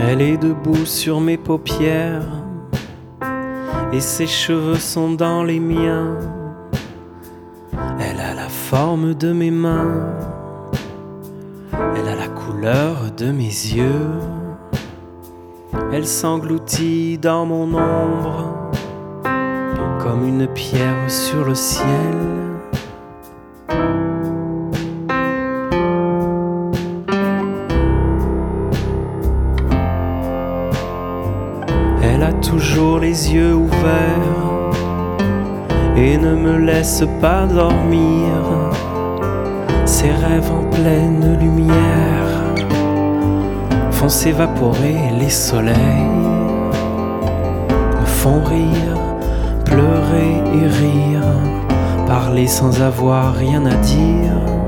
Elle est debout sur mes paupières et ses cheveux sont dans les miens. Elle a la forme de mes mains, elle a la couleur de mes yeux. Elle s'engloutit dans mon ombre comme une pierre sur le ciel. Elle a toujours les yeux ouverts et ne me laisse pas dormir. Ses rêves en pleine lumière font s'évaporer les soleils, me font rire, pleurer et rire, parler sans avoir rien à dire.